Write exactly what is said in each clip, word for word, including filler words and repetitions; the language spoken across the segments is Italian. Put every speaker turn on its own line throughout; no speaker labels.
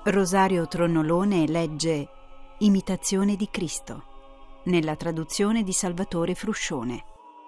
Rosario Tronnolone legge Imitazione di Cristo, nella traduzione di Salvatore Fruscione.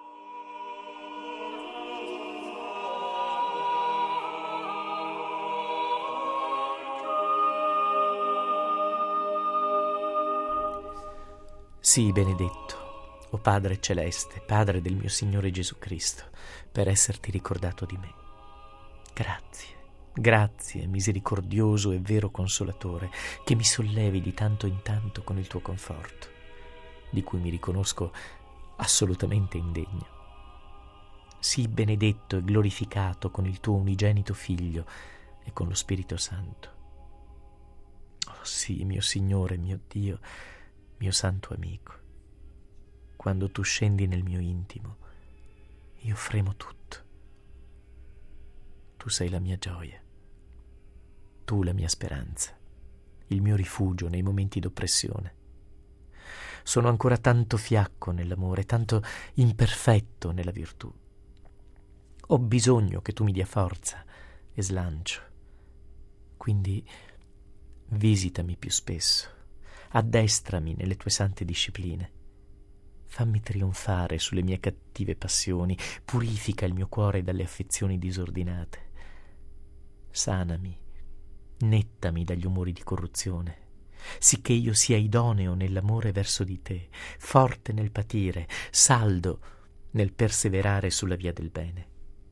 Sii benedetto, o Padre Celeste, Padre del mio Signore Gesù Cristo, per esserti ricordato di me. Grazie. Grazie, misericordioso e vero Consolatore, che mi sollevi di tanto in tanto con il tuo conforto, di cui mi riconosco assolutamente indegno. Sii benedetto e glorificato con il tuo unigenito Figlio e con lo Spirito Santo. Oh sì, mio Signore, mio Dio, mio santo amico, quando tu scendi nel mio intimo, io fremo tutto. Tu sei la mia gioia. Tu la mia speranza, il mio rifugio nei momenti d'oppressione. Sono ancora tanto fiacco nell'amore, tanto imperfetto nella virtù. Ho bisogno che tu mi dia forza e slancio. Quindi visitami più spesso, addestrami nelle tue sante discipline. Fammi trionfare sulle mie cattive passioni, purifica il mio cuore dalle affezioni disordinate. Sanami, nettami dagli umori di corruzione, sicché io sia idoneo nell'amore verso di te, forte nel patire, saldo nel perseverare sulla via del bene.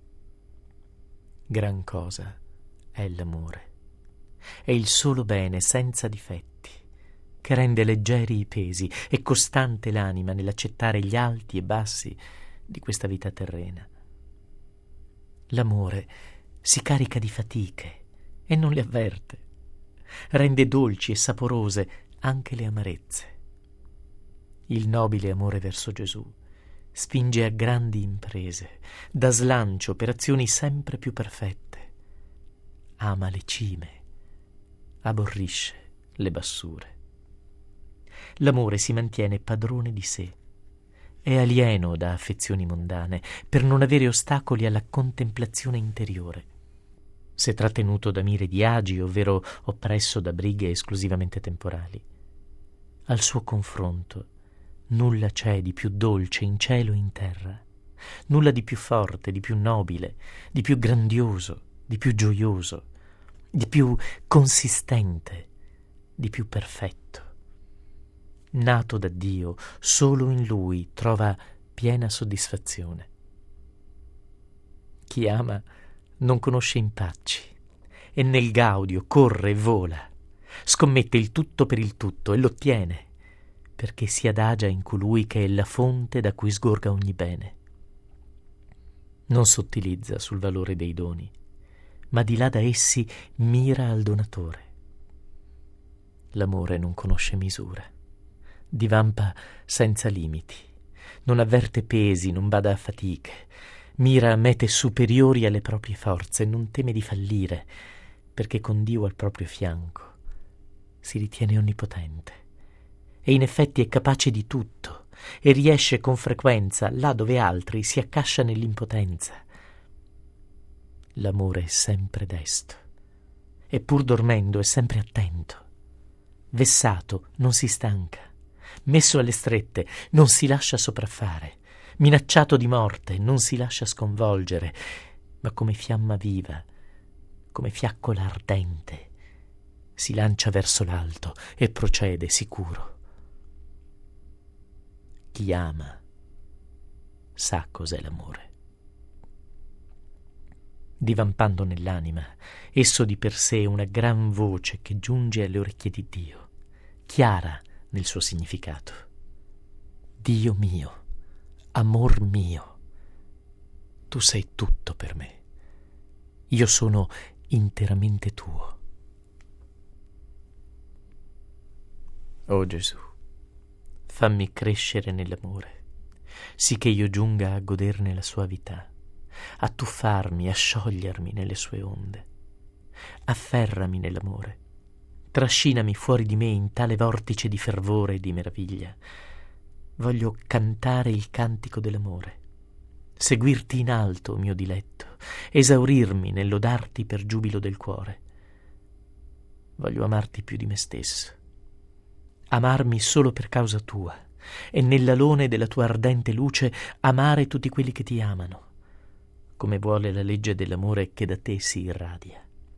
Gran cosa è l'amore, è il solo bene senza difetti, che rende leggeri i pesi e costante l'anima nell'accettare gli alti e bassi di questa vita terrena. L'amore si carica di fatiche e non le avverte, rende dolci e saporose anche le amarezze. Il nobile amore verso Gesù spinge a grandi imprese, dà slancio per azioni sempre più perfette, ama le cime, aborrisce le bassure. L'amore si mantiene padrone di sé, è alieno da affezioni mondane per non avere ostacoli alla contemplazione interiore. Se trattenuto da mire di agi, ovvero oppresso da brighe esclusivamente temporali. Al suo confronto nulla c'è di più dolce in cielo e in terra, nulla di più forte, di più nobile, di più grandioso, di più gioioso, di più consistente, di più perfetto. Nato da Dio, solo in Lui trova piena soddisfazione. Chi ama non conosce impacci e nel gaudio corre e vola, scommette il tutto per il tutto e l'ottiene, perché si adagia in colui che è la fonte da cui sgorga ogni bene. Non sottilizza sul valore dei doni, ma di là da essi mira al donatore. L'amore non conosce misura, divampa senza limiti, non avverte pesi, non bada a fatiche, mira a mete superiori alle proprie forze, non teme di fallire, perché con Dio al proprio fianco si ritiene onnipotente e in effetti è capace di tutto e riesce con frequenza là dove altri si accascia nell'impotenza. L'amore è sempre desto e pur dormendo è sempre attento, vessato non si stanca, messo alle strette non si lascia sopraffare, minacciato di morte non si lascia sconvolgere, ma come fiamma viva, come fiaccola ardente, si lancia verso l'alto e procede sicuro. Chi ama sa cos'è l'amore. Divampando nell'anima, esso di per sé è una gran voce che giunge alle orecchie di Dio, chiara nel suo significato. Dio mio, amor mio, tu sei tutto per me, io sono interamente tuo. O Gesù, fammi crescere nell'amore, sì che io giunga a goderne la suavità, a tuffarmi, a sciogliermi nelle sue onde. Afferrami nell'amore, trascinami fuori di me in tale vortice di fervore e di meraviglia. Voglio cantare il cantico dell'amore, seguirti in alto, mio diletto, esaurirmi nel lodarti per giubilo del cuore. voglio amarti più di me stesso, amarmi solo per causa tua e nell'alone della tua ardente luce amare tutti quelli che ti amano, come vuole la legge dell'amore che da te si irradia.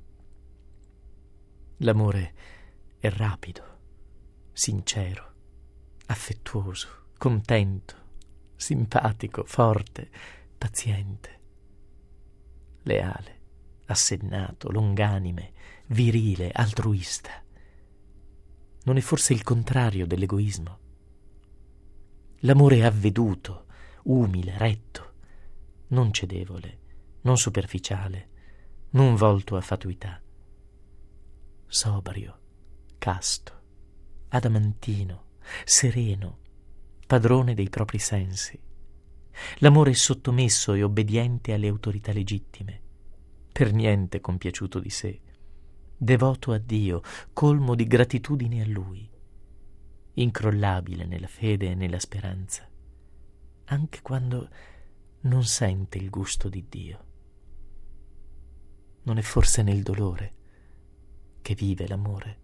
L'amore è rapido, sincero, affettuoso, contento, simpatico, forte, paziente, leale, assennato, longanime, virile, altruista. Non è forse il contrario dell'egoismo? L'amore è avveduto, umile, retto, non cedevole, non superficiale, non volto a fatuità. Sobrio, casto, adamantino, sereno, padrone dei propri sensi. L'amore è sottomesso e obbediente alle autorità legittime, per niente compiaciuto di sé, devoto a Dio, colmo di gratitudine a Lui, incrollabile nella fede e nella speranza, anche quando non sente il gusto di Dio. Non è forse nel dolore che vive l'amore?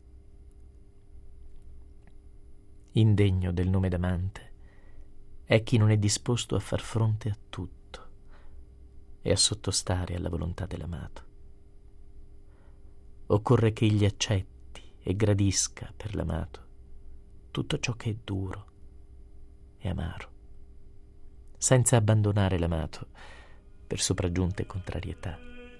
Indegno del nome d'amante è chi non è disposto a far fronte a tutto e a sottostare alla volontà dell'amato. Occorre che egli accetti e gradisca per l'amato tutto ciò che è duro e amaro, senza abbandonare l'amato per sopraggiunte contrarietà.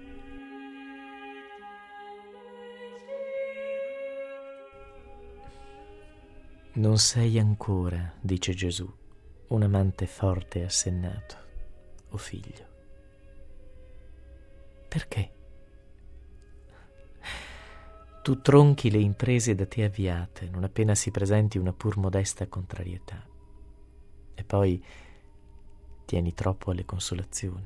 Non sei ancora, dice Gesù, un amante forte e assennato, o figlio. Perché? Tu tronchi le imprese da te avviate, non appena si presenti una pur modesta contrarietà, e poi tieni troppo alle consolazioni.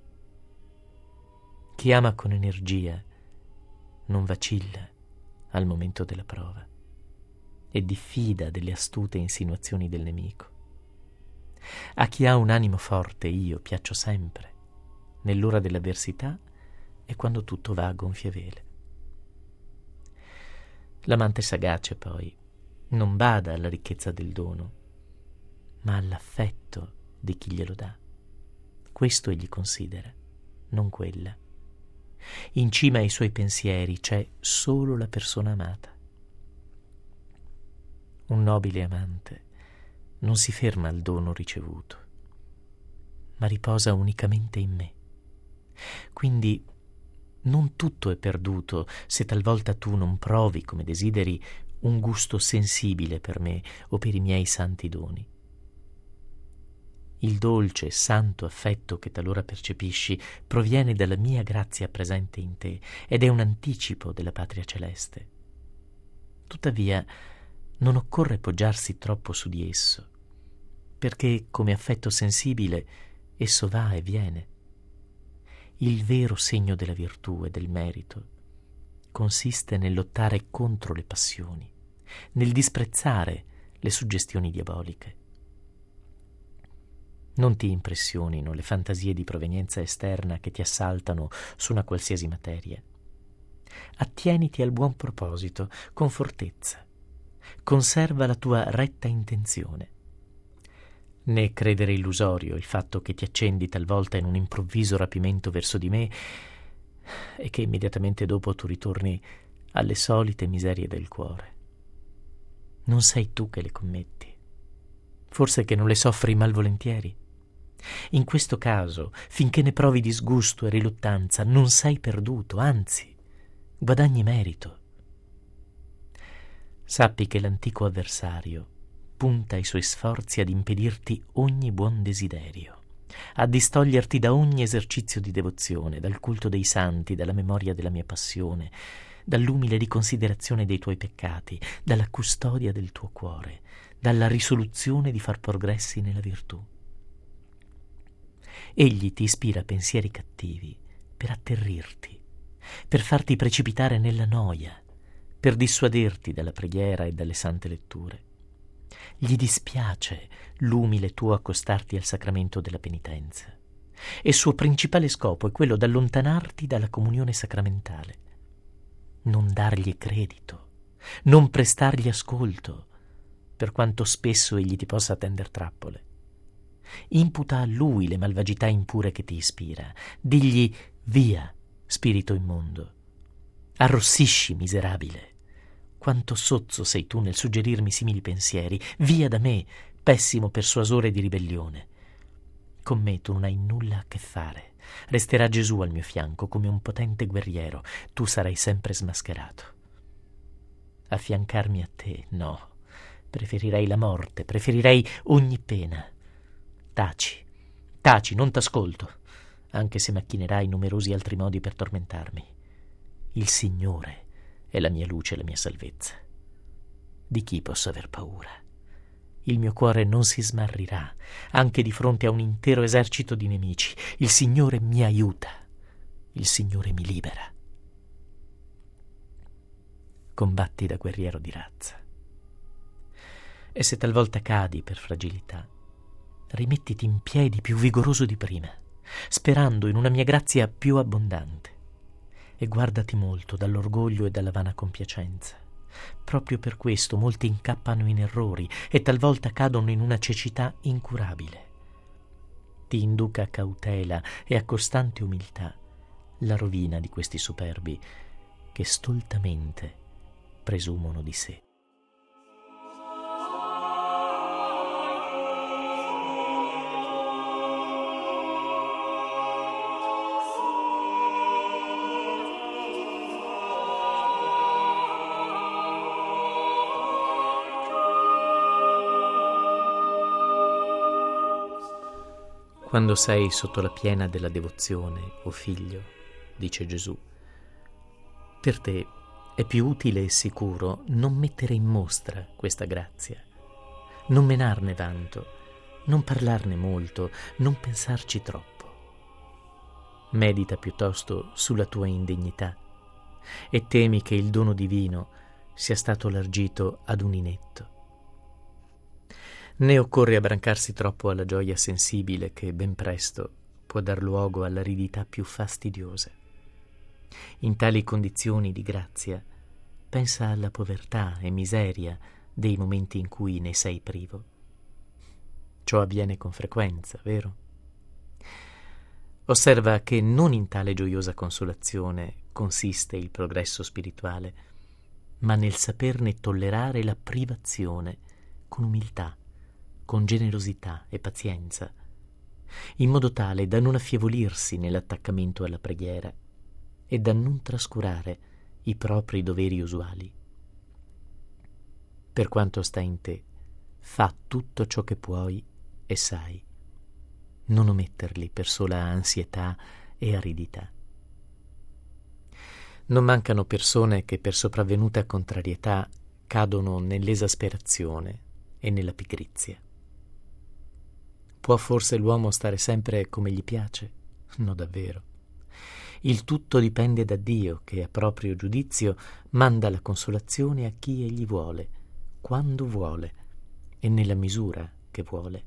Chi ama con energia non vacilla al momento della prova e diffida delle astute insinuazioni del nemico. A chi ha un animo forte io piaccio sempre, nell'ora dell'avversità e quando tutto va a gonfie vele. L'amante sagace, poi, non bada alla ricchezza del dono, ma all'affetto di chi glielo dà. Questo egli considera, non quella. In cima ai suoi pensieri c'è solo la persona amata. Un nobile amante non si ferma al dono ricevuto, ma riposa unicamente in me. Quindi non tutto è perduto se talvolta tu non provi, come desideri, un gusto sensibile per me o per i miei santi doni. Il dolce e santo affetto che talora percepisci proviene dalla mia grazia presente in te ed è un anticipo della patria celeste. Tuttavia, non occorre poggiarsi troppo su di esso, perché come affetto sensibile esso va e viene. Il vero segno della virtù e del merito consiste nel lottare contro le passioni, nel disprezzare le suggestioni diaboliche. Non ti impressionino le fantasie di provenienza esterna che ti assaltano su una qualsiasi materia. Attieniti al buon proposito con fortezza. Conserva la tua retta intenzione. Né credere illusorio il fatto che ti accendi talvolta in un improvviso rapimento verso di me e che immediatamente dopo tu ritorni alle solite miserie del cuore. Non sei tu che le commetti, forse che non le soffri malvolentieri. In questo caso, finché ne provi disgusto e riluttanza, non sei perduto, anzi, guadagni merito. Sappi che l'antico avversario punta i suoi sforzi ad impedirti ogni buon desiderio, a distoglierti da ogni esercizio di devozione, dal culto dei santi, dalla memoria della mia passione, dall'umile riconsiderazione dei tuoi peccati, dalla custodia del tuo cuore, dalla risoluzione di far progressi nella virtù. Egli ti ispira pensieri cattivi per atterrirti, per farti precipitare nella noia, per dissuaderti dalla preghiera e dalle sante letture. Gli dispiace l'umile tuo accostarti al sacramento della penitenza e suo principale scopo è quello d'allontanarti dalla comunione sacramentale. non dargli credito, non prestargli ascolto, per quanto spesso egli ti possa tender trappole. Imputa a lui le malvagità impure che ti ispira. Digli: via, spirito immondo. Arrossisci, miserabile. Quanto sozzo sei tu nel suggerirmi simili pensieri. Via da me, pessimo persuasore di ribellione. Con me tu non hai nulla a che fare. Resterà Gesù al mio fianco come un potente guerriero. Tu sarai sempre smascherato. Affiancarmi a te, no. Preferirei la morte, preferirei ogni pena. Taci, taci, non t'ascolto, anche se macchinerai numerosi altri modi per tormentarmi. Il Signore è la mia luce e la mia salvezza. Di chi posso aver paura? Il mio cuore non si smarrirà, anche di fronte a un intero esercito di nemici. Il Signore mi aiuta, il Signore mi libera. Combatti da guerriero di razza. E se talvolta cadi per fragilità, rimettiti in piedi più vigoroso di prima, sperando in una mia grazia più abbondante, e guardati molto dall'orgoglio e dalla vana compiacenza. Proprio per questo molti incappano in errori e talvolta cadono in una cecità incurabile. Ti induca a cautela e a costante umiltà la rovina di questi superbi che stoltamente presumono di sé. Quando sei sotto la piena della devozione, o figlio, dice Gesù, per te è più utile e sicuro non mettere in mostra questa grazia, non menarne vanto, non parlarne molto, non pensarci troppo. Medita piuttosto sulla tua indegnità e temi che il dono divino sia stato largito ad un inetto. Né occorre abbrancarsi troppo alla gioia sensibile che ben presto può dar luogo all'aridità più fastidiosa. In tali condizioni di grazia pensa alla povertà e miseria dei momenti in cui ne sei privo. Ciò avviene con frequenza, vero? Osserva che non in tale gioiosa consolazione consiste il progresso spirituale, ma nel saperne tollerare la privazione con umiltà, con generosità e pazienza, in modo tale da non affievolirsi nell'attaccamento alla preghiera e da non trascurare i propri doveri usuali. Per quanto sta in te, fa tutto ciò che puoi e sai. Non ometterli per sola ansietà e aridità. Non mancano persone che per sopravvenuta contrarietà cadono nell'esasperazione e nella pigrizia. Può forse l'uomo stare sempre come gli piace? No, davvero. Il tutto dipende da Dio, che a proprio giudizio manda la consolazione a chi egli vuole, quando vuole e nella misura che vuole.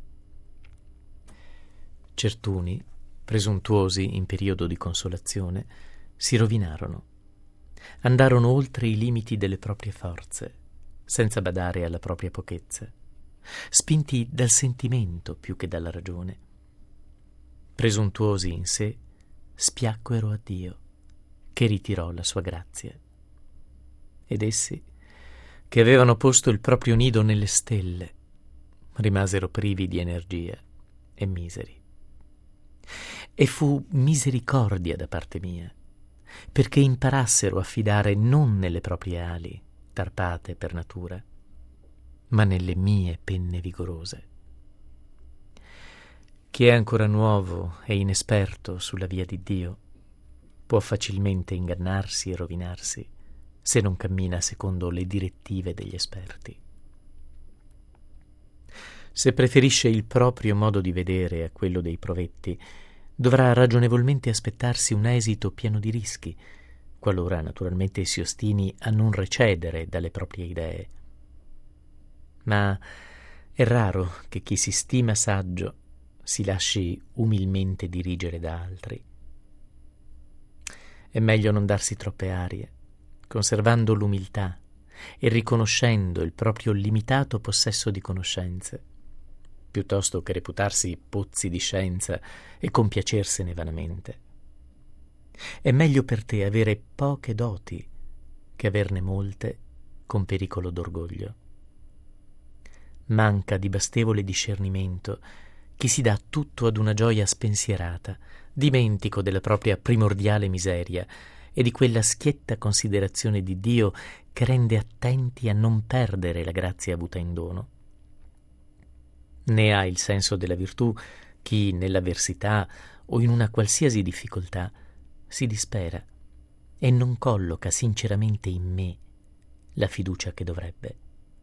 Certuni, presuntuosi in periodo di consolazione, si rovinarono. Andarono oltre i limiti delle proprie forze, senza badare alla propria pochezza, spinti dal sentimento più che dalla ragione. Presuntuosi in sé, spiacquero a Dio, che ritirò la sua grazia. Ed essi, che avevano posto il proprio nido nelle stelle, rimasero privi di energia e miseri. E fu misericordia da parte mia, perché imparassero a fidare non nelle proprie ali, tarpate per natura, ma nelle mie penne vigorose. Chi è ancora nuovo e inesperto sulla via di Dio può facilmente ingannarsi e rovinarsi se non cammina secondo le direttive degli esperti. Se preferisce il proprio modo di vedere a quello dei provetti, dovrà ragionevolmente aspettarsi un esito pieno di rischi, qualora naturalmente si ostini a non recedere dalle proprie idee. Ma è raro che chi si stima saggio si lasci umilmente dirigere da altri. È meglio non darsi troppe arie, conservando l'umiltà e riconoscendo il proprio limitato possesso di conoscenze, piuttosto che reputarsi pozzi di scienza e compiacersene vanamente. È meglio per te avere poche doti che averne molte con pericolo d'orgoglio. Manca di bastevole discernimento chi si dà tutto ad una gioia spensierata, dimentico della propria primordiale miseria e di quella schietta considerazione di Dio che rende attenti a non perdere la grazia avuta in dono. Né ha il senso della virtù chi nell'avversità o in una qualsiasi difficoltà si dispera e non colloca sinceramente in me la fiducia che dovrebbe.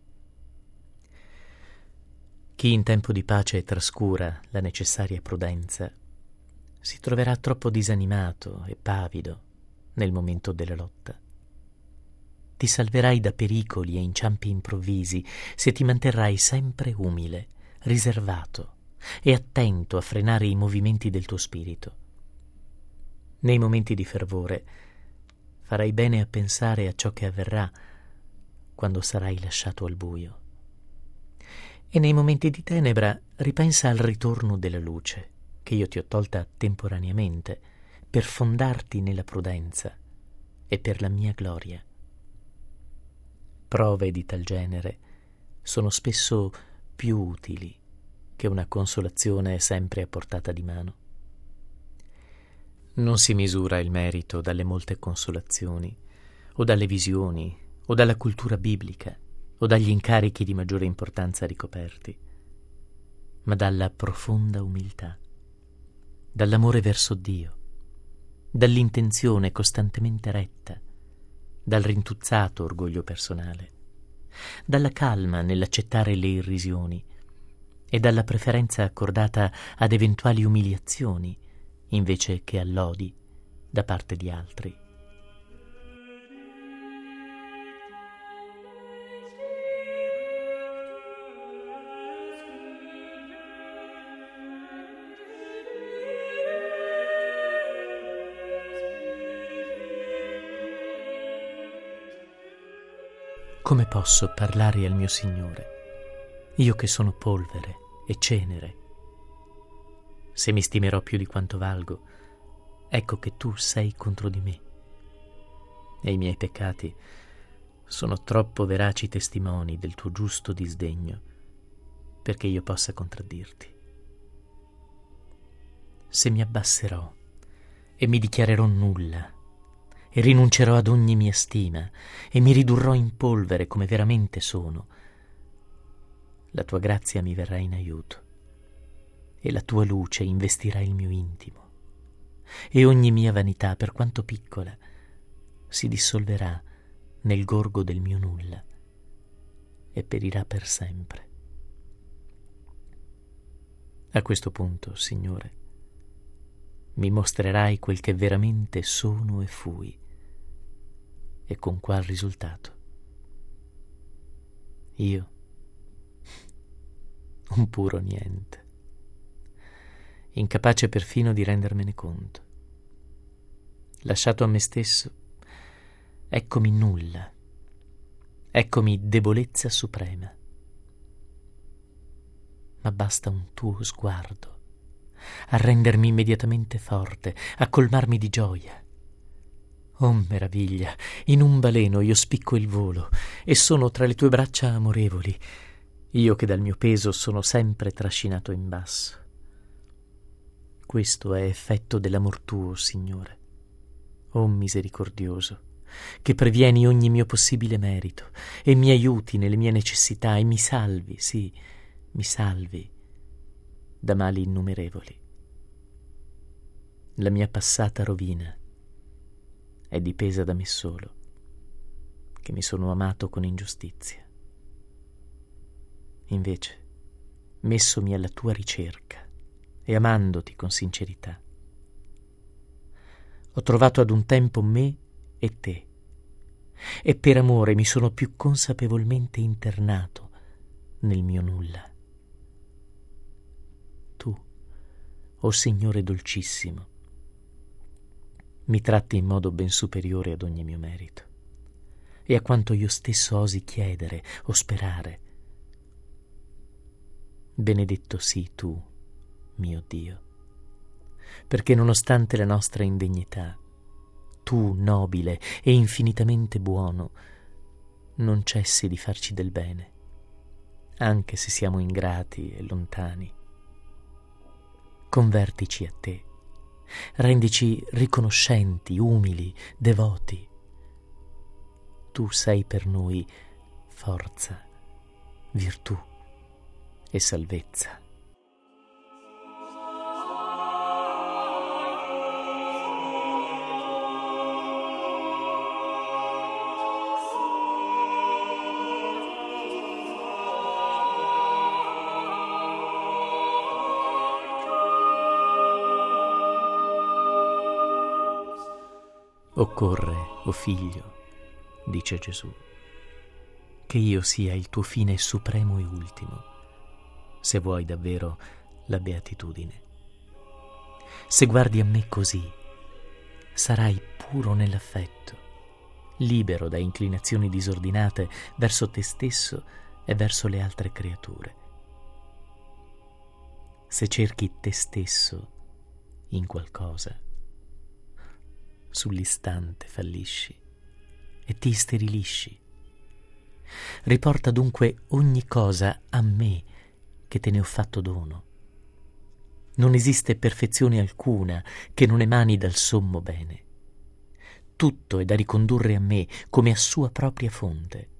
Chi in tempo di pace trascura la necessaria prudenza si troverà troppo disanimato e pavido nel momento della lotta. Ti salverai da pericoli e inciampi improvvisi se ti manterrai sempre umile, riservato e attento a frenare i movimenti del tuo spirito. Nei momenti di fervore farai bene a pensare a ciò che avverrà quando sarai lasciato al buio. E nei momenti di tenebra ripensa al ritorno della luce che io ti ho tolta temporaneamente per fondarti nella prudenza e per la mia gloria. Prove di tal genere sono spesso più utili che una consolazione sempre a portata di mano. Non si misura il merito dalle molte consolazioni, o dalle visioni, o dalla cultura biblica, o dagli incarichi di maggiore importanza ricoperti, ma dalla profonda umiltà, dall'amore verso Dio, dall'intenzione costantemente retta, dal rintuzzato orgoglio personale, dalla calma nell'accettare le irrisioni e dalla preferenza accordata ad eventuali umiliazioni invece che a lodi da parte di altri. Come posso parlare al mio Signore, io che sono polvere e cenere? Se mi stimerò più di quanto valgo, ecco che tu sei contro di me, e i miei peccati sono troppo veraci testimoni del tuo giusto disdegno perché io possa contraddirti. Se mi abbasserò e mi dichiarerò nulla, e rinuncerò ad ogni mia stima e mi ridurrò in polvere come veramente sono, la tua grazia mi verrà in aiuto e la tua luce investirà il mio intimo e ogni mia vanità, per quanto piccola, si dissolverà nel gorgo del mio nulla e perirà per sempre. A questo punto, Signore, mi mostrerai quel che veramente sono e fui, e con qual risultato. Io, un puro niente, incapace perfino di rendermene conto. Lasciato a me stesso, eccomi nulla, eccomi debolezza suprema. Ma basta un tuo sguardo a rendermi immediatamente forte, a colmarmi di gioia. Oh meraviglia, in un baleno io spicco il volo e sono tra le tue braccia amorevoli, io che dal mio peso sono sempre trascinato in basso. Questo è effetto dell'amor tuo, Signore, oh misericordioso, che previeni ogni mio possibile merito e mi aiuti nelle mie necessità e mi salvi, sì, mi salvi da mali innumerevoli. La mia passata rovina è dipesa da me solo, che mi sono amato con ingiustizia. Invece, messomi alla tua ricerca e amandoti con sincerità, ho trovato ad un tempo me e te, e per amore mi sono più consapevolmente internato nel mio nulla. Tu, o Signore dolcissimo, mi tratti in modo ben superiore ad ogni mio merito. e a quanto io stesso osi chiedere o sperare. Benedetto sii tu, mio Dio, perché nonostante la nostra indegnità, tu, nobile e infinitamente buono, non cessi di farci del bene, anche se siamo ingrati e lontani. Convertici a te, rendici riconoscenti, umili, devoti. Tu sei per noi forza, virtù e salvezza. Occorre, o figlio, dice Gesù, che io sia il tuo fine supremo e ultimo, se vuoi davvero la beatitudine. Se guardi a me così, sarai puro nell'affetto, libero da inclinazioni disordinate verso te stesso e verso le altre creature. Se cerchi te stesso in qualcosa, sull'istante fallisci e ti sterilisci. Riporta dunque ogni cosa a me, che te ne ho fatto dono. Non esiste perfezione alcuna che non emani dal sommo bene. Tutto è da ricondurre a me come a sua propria fonte.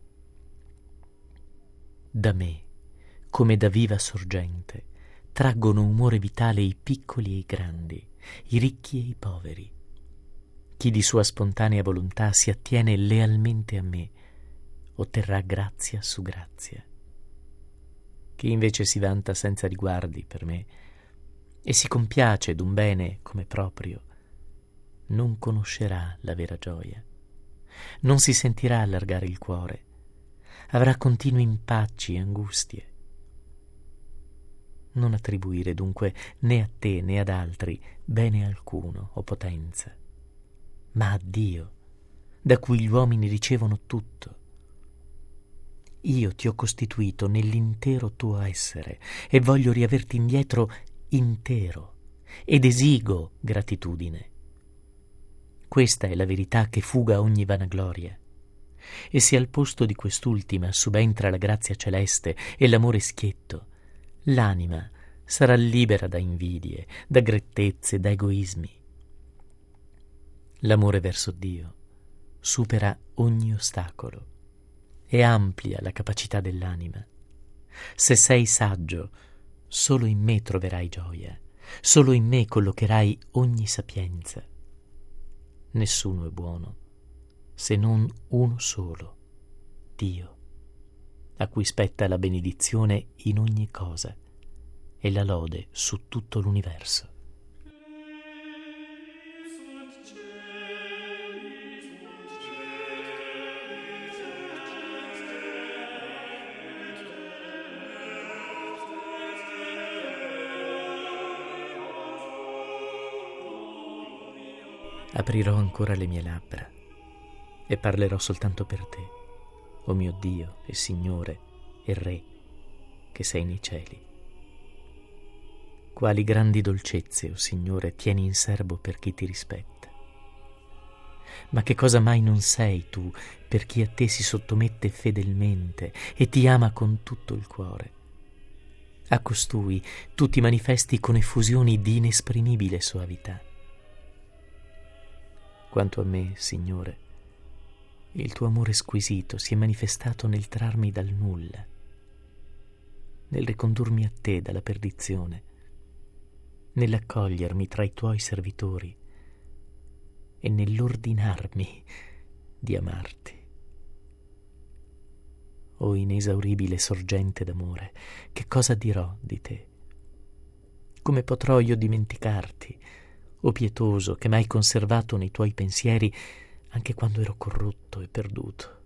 Da me, come da viva sorgente, traggono umore vitale i piccoli e i grandi, i ricchi e i poveri. Chi di sua spontanea volontà si attiene lealmente a me otterrà grazia su grazia. Chi invece si vanta senza riguardi per me e si compiace d'un bene come proprio, non conoscerà la vera gioia, non si sentirà allargare il cuore, avrà continui impacci e angustie. Non attribuire dunque né a te né ad altri bene alcuno o potenza, ma a Dio, da cui gli uomini ricevono tutto. Io ti ho costituito nell'intero tuo essere e voglio riaverti indietro intero ed esigo gratitudine. Questa è la verità che fuga ogni vanagloria. E se al posto di quest'ultima subentra la grazia celeste e l'amore schietto, l'anima sarà libera da invidie, da grettezze, da egoismi. L'amore verso Dio supera ogni ostacolo e amplia la capacità dell'anima. Se sei saggio, solo in me troverai gioia, solo in me collocherai ogni sapienza. Nessuno è buono, se non uno solo, Dio, a cui spetta la benedizione in ogni cosa e la lode su tutto l'universo. Aprirò ancora le mie labbra e parlerò soltanto per te, o mio Dio e Signore e Re, che sei nei cieli. Quali grandi dolcezze, o Signore, tieni in serbo per chi ti rispetta. Ma che cosa mai non sei tu per chi a te si sottomette fedelmente e ti ama con tutto il cuore. A costui tu ti manifesti con effusioni di inesprimibile soavità. Quanto a me, Signore, il tuo amore squisito si è manifestato nel trarmi dal nulla, nel ricondurmi a te dalla perdizione, nell'accogliermi tra i tuoi servitori e nell'ordinarmi di amarti. O inesauribile sorgente d'amore, che cosa dirò di te? Come potrò io dimenticarti, o pietoso che m'hai conservato nei tuoi pensieri anche quando ero corrotto e perduto?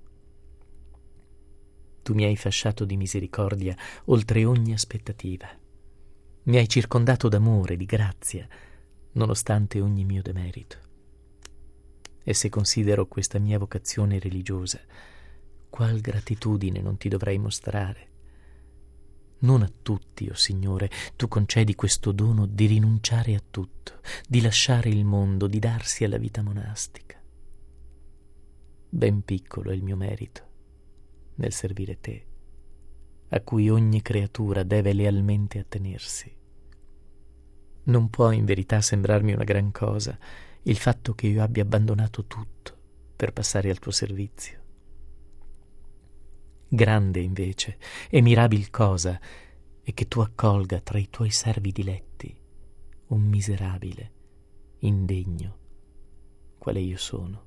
Tu mi hai fasciato di misericordia oltre ogni aspettativa. Mi hai circondato d'amore, di grazia, nonostante ogni mio demerito. E se considero questa mia vocazione religiosa, qual gratitudine non ti dovrei mostrare. Non a tutti, o Signore, tu concedi questo dono di rinunciare a tutto, di lasciare il mondo, di darsi alla vita monastica. Ben piccolo è il mio merito nel servire te, a cui ogni creatura deve lealmente attenersi. Non può in verità sembrarmi una gran cosa il fatto che io abbia abbandonato tutto per passare al tuo servizio. Grande invece e mirabil cosa è che tu accolga tra i tuoi servi diletti un miserabile, indegno, quale io sono.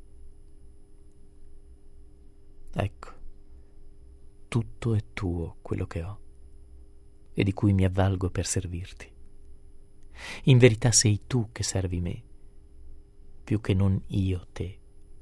Ecco, tutto è tuo quello che ho e di cui mi avvalgo per servirti. In verità sei tu che servi me, più che non io te.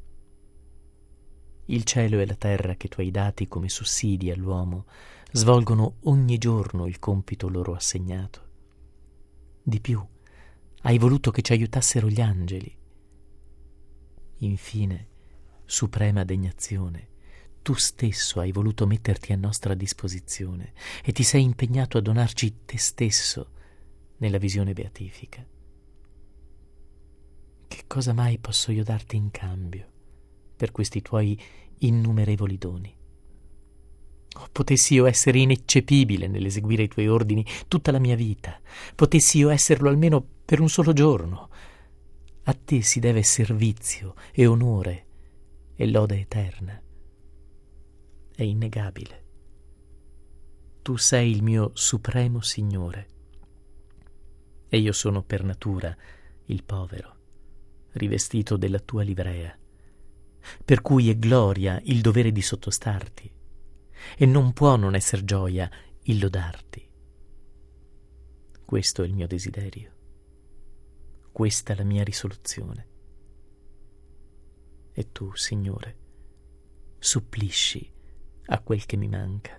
Il cielo e la terra che tu hai dati come sussidi all'uomo svolgono ogni giorno il compito loro assegnato. Di più, hai voluto che ci aiutassero gli angeli. Infine, suprema degnazione, tu stesso hai voluto metterti a nostra disposizione e ti sei impegnato a donarci te stesso nella visione beatifica. Che cosa mai posso io darti in cambio per questi tuoi innumerevoli doni? Oh, potessi io essere ineccepibile nell'eseguire i tuoi ordini tutta la mia vita, potessi io esserlo almeno per un solo giorno. A te si deve servizio e onore e lode eterna. È innegabile. Tu sei il mio supremo Signore e io sono per natura il povero, rivestito della tua livrea, per cui è gloria il dovere di sottostarti e non può non esser gioia il lodarti. Questo è il mio desiderio, questa è la mia risoluzione. E tu, Signore, supplisci a quel che mi manca.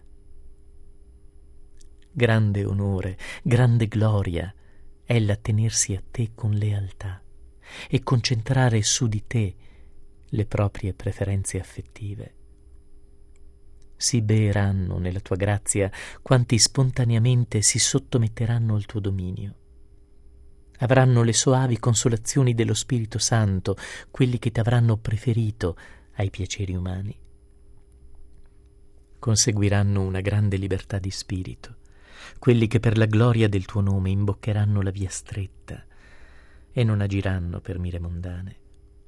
Grande onore, grande gloria è l'attenersi a te con lealtà e concentrare su di te le proprie preferenze affettive. Si beeranno nella tua grazia quanti spontaneamente si sottometteranno al tuo dominio. Avranno le soavi consolazioni dello Spirito Santo, quelli che ti avranno preferito ai piaceri umani. Conseguiranno una grande libertà di spirito, quelli che per la gloria del tuo nome imboccheranno la via stretta e non agiranno per mire mondane.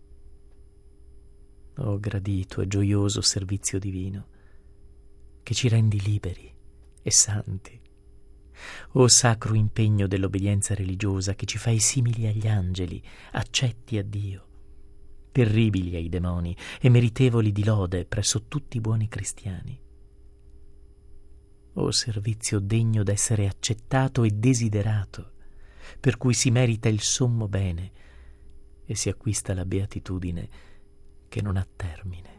O gradito e gioioso servizio divino, che ci rendi liberi e santi. O sacro impegno dell'obbedienza religiosa che ci fai simili agli angeli, accetti a Dio, terribili ai demoni e meritevoli di lode presso tutti i buoni cristiani. O servizio degno d'essere accettato e desiderato, per cui si merita il sommo bene e si acquista la beatitudine che non ha termine.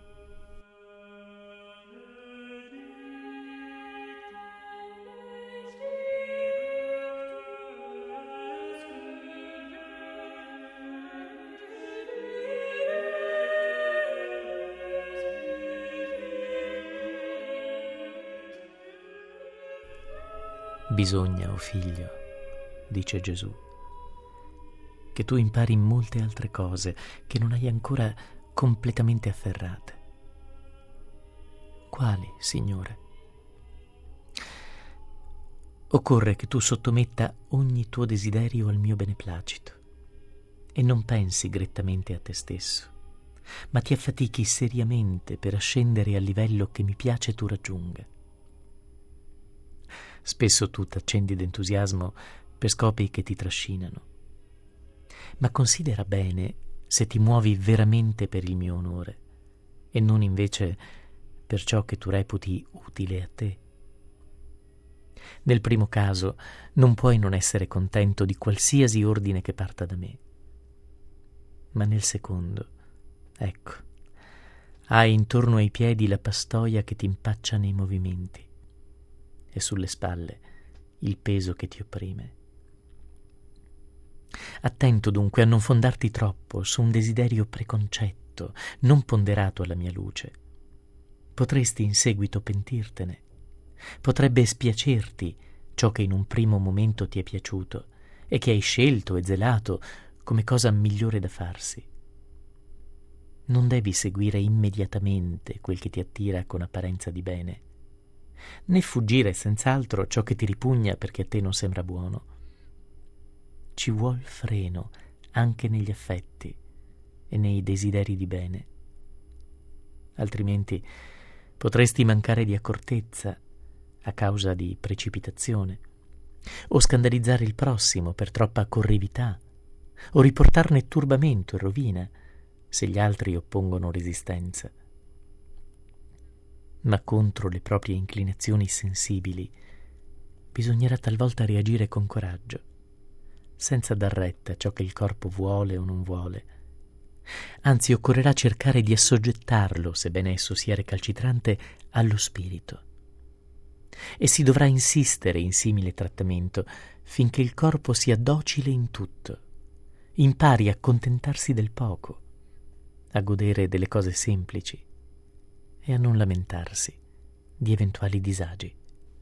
Bisogna, o figlio, dice Gesù, che tu impari molte altre cose che non hai ancora completamente afferrate. Quali, Signore? Occorre che tu sottometta ogni tuo desiderio al mio beneplacito e non pensi grettamente a te stesso, ma ti affatichi seriamente per ascendere al livello che mi piace tu raggiunga. Spesso tu t'accendi d'entusiasmo per scopi che ti trascinano, ma considera bene se ti muovi veramente per il mio onore e non invece per ciò che tu reputi utile a te. Nel primo caso non puoi non essere contento di qualsiasi ordine che parta da me, ma nel secondo, ecco, hai intorno ai piedi la pastoia che ti impaccia nei movimenti e sulle spalle il peso che ti opprime. Attento dunque a non fondarti troppo su un desiderio preconcetto, non ponderato alla mia luce, potresti in seguito pentirtene. Potrebbe spiacerti ciò che in un primo momento ti è piaciuto e che hai scelto e zelato come cosa migliore da farsi. Non devi seguire immediatamente quel che ti attira con apparenza di bene, né fuggire senz'altro ciò che ti ripugna perché a te non sembra buono. Ci vuol freno anche negli affetti e nei desideri di bene. Altrimenti potresti mancare di accortezza a causa di precipitazione, o scandalizzare il prossimo per troppa corrività, o riportarne turbamento e rovina se gli altri oppongono resistenza. Ma contro le proprie inclinazioni sensibili bisognerà talvolta reagire con coraggio, senza dar retta a ciò che il corpo vuole o non vuole. Anzi, occorrerà cercare di assoggettarlo, sebbene esso sia recalcitrante, allo spirito. E si dovrà insistere in simile trattamento finché il corpo sia docile in tutto, impari a contentarsi del poco, a godere delle cose semplici e a non lamentarsi di eventuali disagi.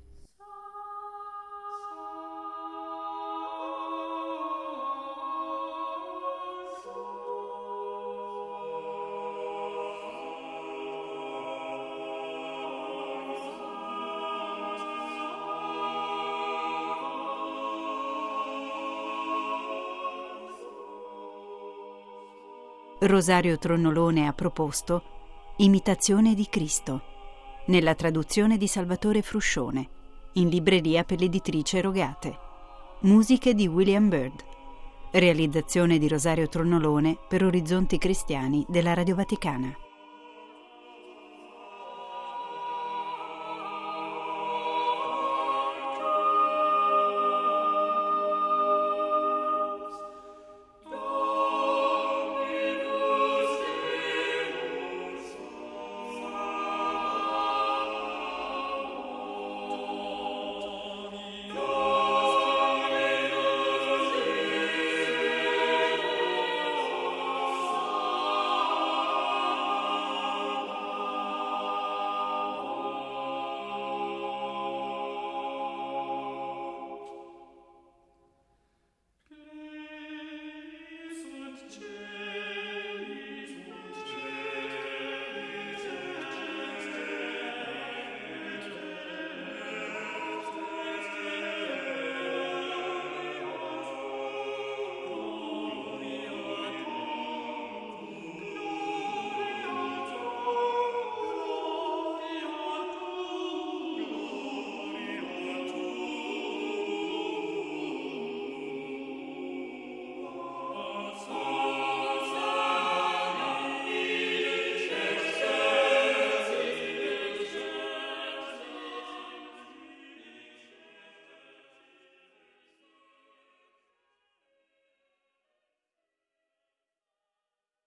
Rosario Tronnolone ha proposto Imitazione di Cristo, nella traduzione di Salvatore Fruscione, in libreria per l'editrice Rogate. Musiche di William Byrd. Realizzazione di Rosario Tronnolone per Orizzonti Cristiani della Radio Vaticana.